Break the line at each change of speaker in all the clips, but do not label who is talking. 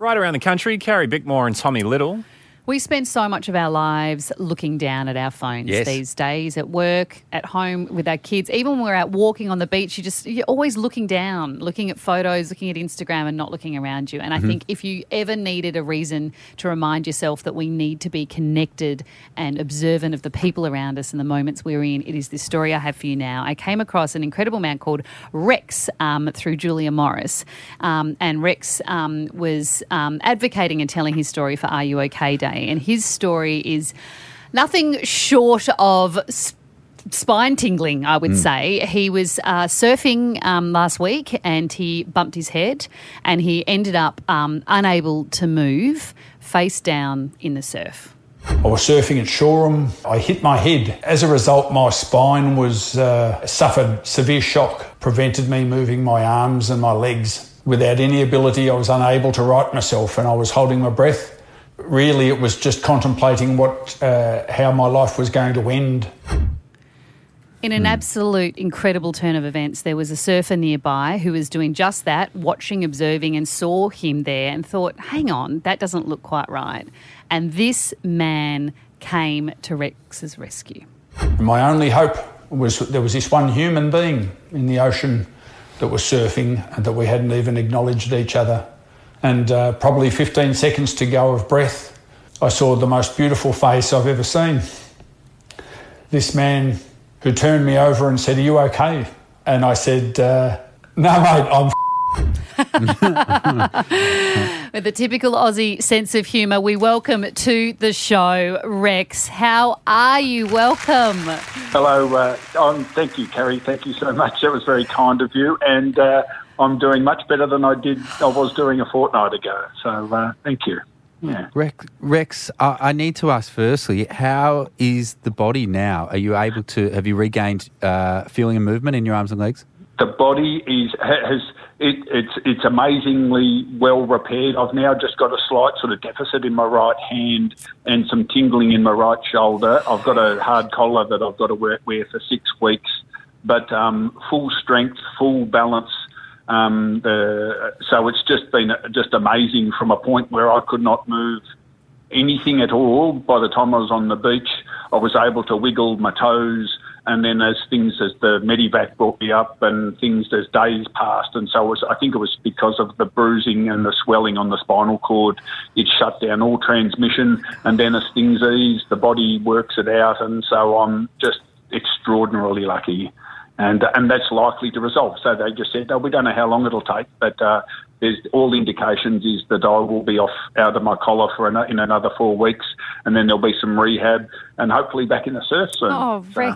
right around the country, Carrie Bickmore and Tommy Little.
We spend so much of our lives looking down at our phones these days, at work, at home with our kids. Even when we're out walking on the beach, you're always looking down, looking at photos, looking at Instagram and not looking around you. And I think if you ever needed a reason to remind yourself that we need to be connected and observant of the people around us and the moments we're in, it is this story I have for you now. I came across an incredible man called Rex through Julia Morris. And Rex was advocating and telling his story for Are You OK Day. And his story is nothing short of spine tingling, I would say. He was surfing last week and he bumped his head and he ended up unable to move, face down in the surf.
I was surfing at Shoreham. I hit my head. As a result, my spine was suffered severe shock, prevented me moving my arms and my legs. Without any ability, I was unable to right myself and I was holding my breath. Really, it was just contemplating how my life was going to end.
In an absolute incredible turn of events, there was a surfer nearby who was doing just that, watching, observing, and saw him there and thought, hang on, that doesn't look quite right. And this man came to Rex's rescue.
My only hope was there was this one human being in the ocean that was surfing and that we hadn't even acknowledged each other. And probably 15 seconds to go of breath, I saw the most beautiful face I've ever seen. This man who turned me over and said, "Are you okay?" And I said, "No, mate, I'm
With a typical Aussie sense of humour, we welcome to the show Rex. How are you? Welcome.
Hello. Thank you, Carrie. Thank you so much. That was very kind of you. And I'm doing much better than I was doing a fortnight ago. So thank you. Yeah.
Rex, I need to ask firstly, how is the body now? Have you regained feeling and movement in your arms and legs?
The body it's amazingly well repaired. I've now just got a slight sort of deficit in my right hand and some tingling in my right shoulder. I've got a hard collar that I've got to wear for 6 weeks, but full strength, full balance. So it's just been just amazing from a point where I could not move anything at all. By the time I was on the beach, I was able to wiggle my toes, and then as the Medivac brought me up and as days passed, and so I think it was because of the bruising and the swelling on the spinal cord, it shut down all transmission, and then as things eased, the body works it out, and so I'm just extraordinarily lucky. And that's likely to resolve. So they just said, we don't know how long it'll take, but there's all indications is that I will be out of my collar in another 4 weeks, and then there'll be some rehab and hopefully back in the surf soon.
Oh, Rex.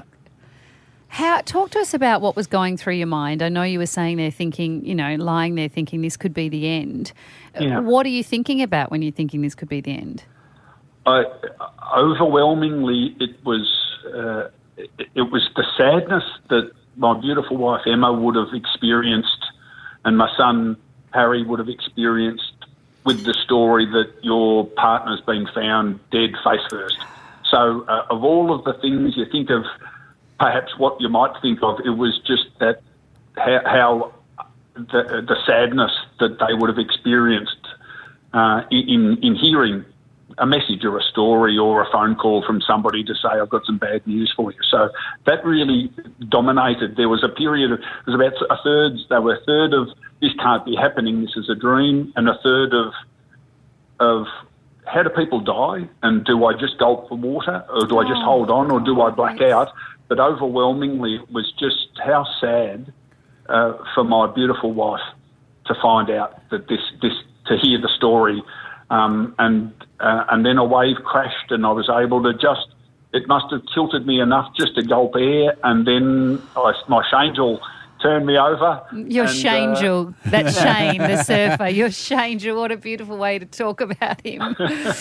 Talk to us about what was going through your mind. I know you were saying there thinking, lying there thinking this could be the end. Yeah. What are you thinking about when you're thinking this could be the end?
Overwhelmingly, it was the sadness that my beautiful wife Emma would have experienced and my son Harry would have experienced with the story that your partner's been found dead face first. So of all of the things you think of, perhaps what you might think of, it was just that how the sadness that they would have experienced in hearing a message or a story or a phone call from somebody to say, I've got some bad news for you. So that really dominated. There was a period it was about a third of this can't be happening, this is a dream, and a third of how do people die, and do I just gulp the water, or do I just hold on, or do I black out? But overwhelmingly it was just how sad for my beautiful wife to find out that to hear the story. And then a wave crashed and I was able to it must have tilted me enough just to gulp air, and then my Shangel turned me over.
Your Shangel, that's Shane, the surfer. Your Shangel, what a beautiful way to talk about him.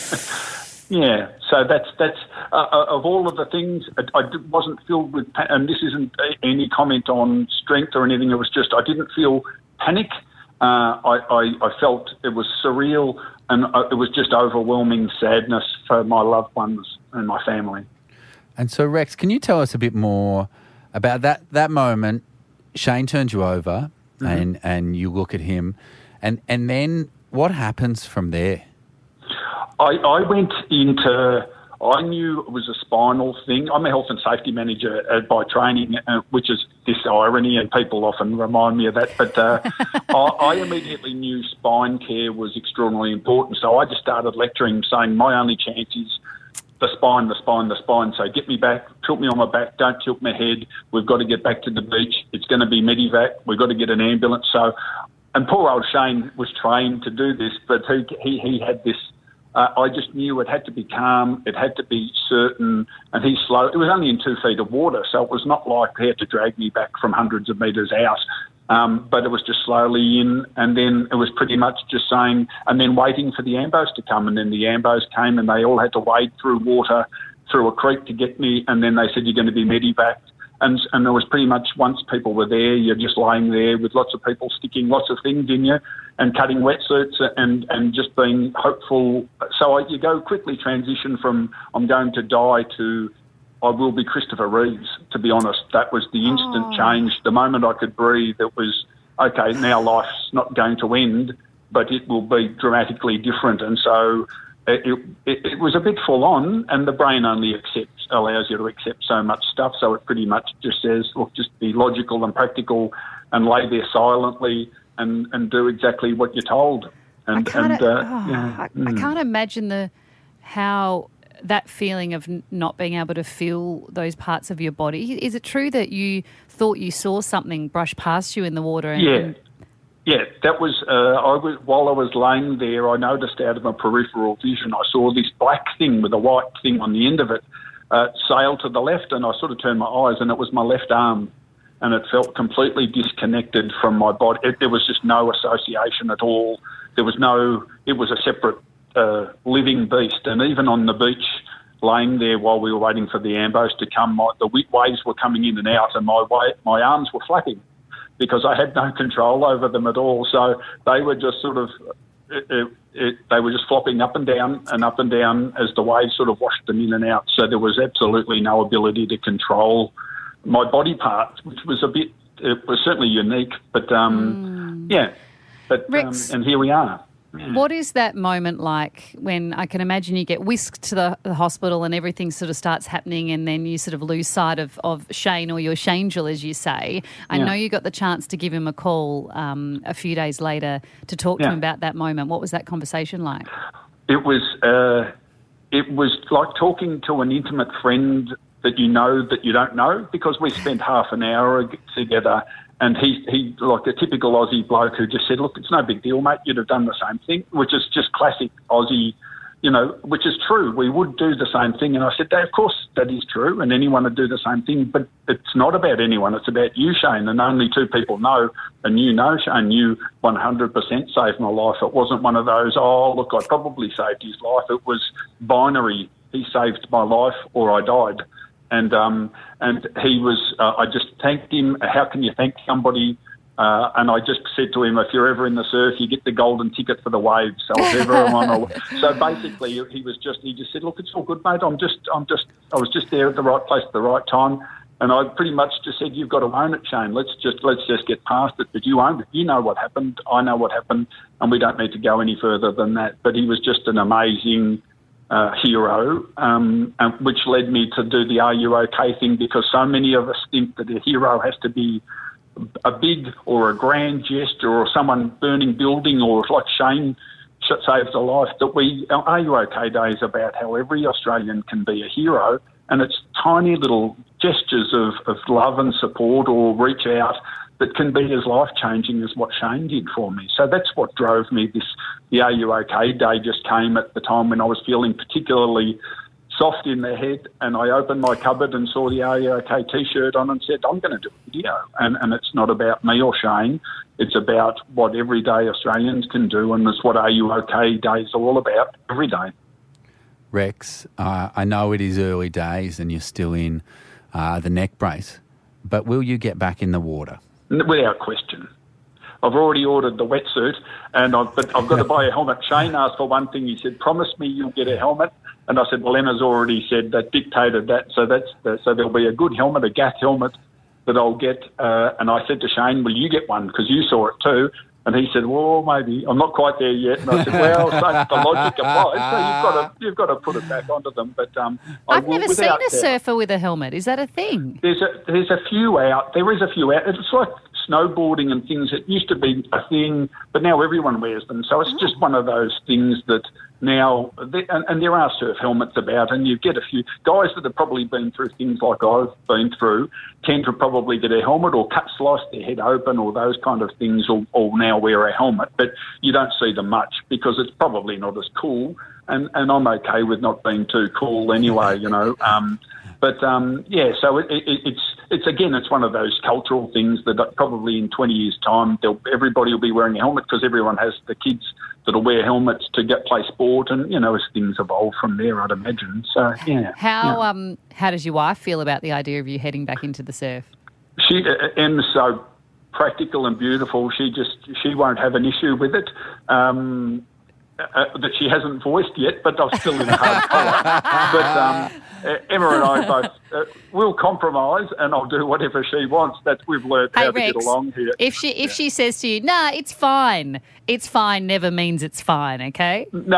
Yeah, so that's of all of the things, I wasn't filled with, and this isn't any comment on strength or anything, it was just I didn't feel panic. I felt it was surreal, and it was just overwhelming sadness for my loved ones and my family.
And so, Rex, can you tell us a bit more about that moment? Shane turns you over, and you look at him, and then what happens from there?
I went into... I knew it was a spinal thing. I'm a health and safety manager by training, which is this irony, and people often remind me of that. But I immediately knew spine care was extraordinarily important. So I just started lecturing, saying my only chance is the spine, the spine, the spine. So get me back, tilt me on my back, don't tilt my head. We've got to get back to the beach. It's going to be Medivac. We've got to get an ambulance. So, and poor old Shane was trained to do this, but he had this... I just knew it had to be calm, it had to be certain, and he's slow. It was only in 2 feet of water, so it was not like he had to drag me back from hundreds of metres out. But it was just slowly in, and then it was pretty much just saying, and then waiting for the ambos to come, and then the ambos came, and they all had to wade through water, through a creek to get me, and then they said, you're going to be Medivac. And there was pretty much, once people were there, you're just laying there with lots of people sticking lots of things in you and cutting wetsuits and just being hopeful. So you go quickly transition from I'm going to die to I will be Christopher Reeves, to be honest. That was the instant change. The moment I could breathe, it was, okay, now life's not going to end, but it will be dramatically different. And so it was a bit full on, and the brain only allows you to accept so much stuff. So it pretty much just says, look, just be logical and practical and lay there silently and do exactly what you're told. And
I can't imagine how that feeling of not being able to feel those parts of your body. Is it true that you thought you saw something brush past you in the water?
Yeah, that was, while I was laying there, I noticed out of my peripheral vision, I saw this black thing with a white thing on the end of it sail to the left, and I sort of turned my eyes, and it was my left arm, and it felt completely disconnected from my body. There was just no association at all. It was a separate living beast, and even on the beach, laying there while we were waiting for the ambos to come, the waves were coming in and out, and my arms were flapping, because I had no control over them at all. So they were just sort of, they were just flopping up and down as the waves sort of washed them in and out. So there was absolutely no ability to control my body parts, which was it was certainly unique. But
Rex,
and here we are. Yeah.
What is that moment like when I can imagine you get whisked to the hospital and everything sort of starts happening, and then you sort of lose sight of Shane, or your Shangel, as you say? I know you got the chance to give him a call a few days later to talk to him about that moment. What was that conversation like? It was
like talking to an intimate friend that you know that you don't know, because we spent half an hour together. And he like a typical Aussie bloke who just said, look, it's no big deal, mate. You'd have done the same thing, which is just classic Aussie, which is true. We would do the same thing. And I said, of course that is true, and anyone would do the same thing. But it's not about anyone. It's about you, Shane. And only two people know, and you know, Shane, you 100% saved my life. It wasn't one of those, oh, look, I probably saved his life. It was binary. He saved my life or I died. And he was, I just thanked him. How can you thank somebody? And I just said to him, if you're ever in the surf, you get the golden ticket for the waves. So if ever so basically he just said, look, it's all good, mate. I was just there at the right place at the right time. And I pretty much just said, you've got to own it, Shane. Let's just get past it. But you owned it. You know what happened. I know what happened. And we don't need to go any further than that. But he was just an amazing hero, which led me to do the Are You OK thing, because so many of us think that a hero has to be a big or a grand gesture or someone burning building, or like Shane saves a life. That Are You OK Day is about how every Australian can be a hero, and it's tiny little gestures of love and support or reach out that can be as life-changing as what Shane did for me. So that's what drove me. The Are You OK Day just came at the time when I was feeling particularly soft in the head, and I opened my cupboard and saw the Are You OK T-shirt on and said, I'm going to do a video. And it's not about me or Shane. It's about what everyday Australians can do, and it's what Are You OK Day is all about every day.
Rex, I know it is early days and you're still in the neck brace, but will you get back in the water?
Without question. I've already ordered the wetsuit, but I've got to buy a helmet. Shane asked for one thing. He said, promise me you'll get a helmet. And I said, well, Emma's already said that, dictated that. So so there'll be a good helmet, a GAT helmet that I'll get. And I said to Shane, will you get one? Because you saw it too. And he said, well, maybe. I'm not quite there yet. And I said, well, so the logic applies. So you've got to put it back onto them. But
I've never seen a surfer with a helmet. Is that a thing?
There's a few out. There is a few out. It's like snowboarding and things. It used to be a thing, but now everyone wears them. So it's just one of those things that now, and there are surf helmets about, and you get a few guys that have probably been through things like I've been through tend to probably get a helmet or slice their head open or those kind of things, or now wear a helmet. But you don't see them much because it's probably not as cool, and I'm okay with not being too cool anyway, you know. So it's one of those cultural things that probably in 20 years' time, everybody will be wearing a helmet because everyone has the kids that'll wear helmets to play sport, and, you know, as things evolve from there, I'd imagine. So, yeah.
How does your wife feel about the idea of you heading back into the surf?
Em's so practical and beautiful. She won't have an issue with it. That she hasn't voiced yet, but I'm still in a hard collar. But Emma and I both will compromise, and I'll do whatever she wants. We've learned how to get along here.
If she says to you, "Nah, it's fine," it's fine never means it's fine. Okay?
No.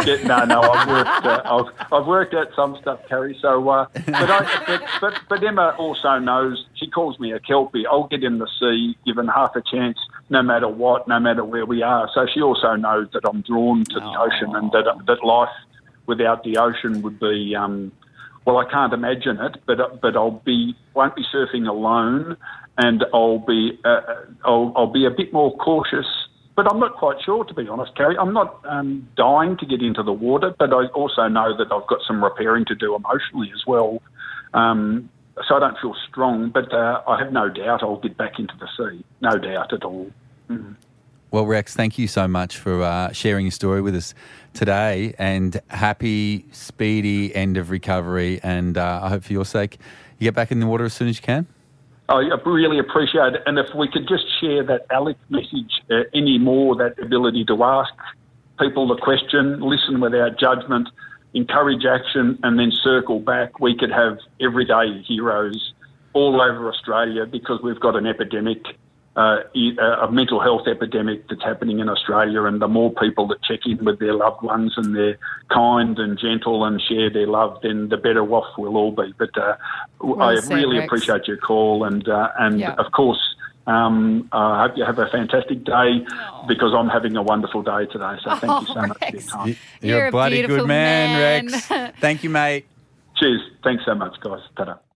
I've worked out some stuff, Carrie. So, but Emma also knows. She calls me a Kelpie. I'll get in the sea given half a chance, no matter what, no matter where we are. So she also knows that I'm drawn to the ocean, and that life without the ocean would be. Well, I can't imagine it, but won't be surfing alone, and I'll be a bit more cautious. But I'm not quite sure, to be honest, Carrie. I'm not dying to get into the water, but I also know that I've got some repairing to do emotionally as well. So I don't feel strong, but I have no doubt I'll get back into the sea. No doubt at all. Mm.
Well, Rex, thank you so much for sharing your story with us today, and happy, speedy end of recovery. And I hope for your sake you get back in the water as soon as you can.
I really appreciate it. And if we could just share that Alec message any more, that ability to ask people the question, listen without judgment, encourage action, and then circle back, we could have everyday heroes all over Australia, because we've got an epidemic, a mental health epidemic that's happening in Australia, and the more people that check in with their loved ones and they're kind and gentle and share their love, then the better off we'll all be. But I really appreciate your call, and of course, I hope you have a fantastic day, because I'm having a wonderful day today. So thank you so much for your time.
You're a bloody good man, Rex. Thank you, mate.
Cheers. Thanks so much, guys. Ta-da.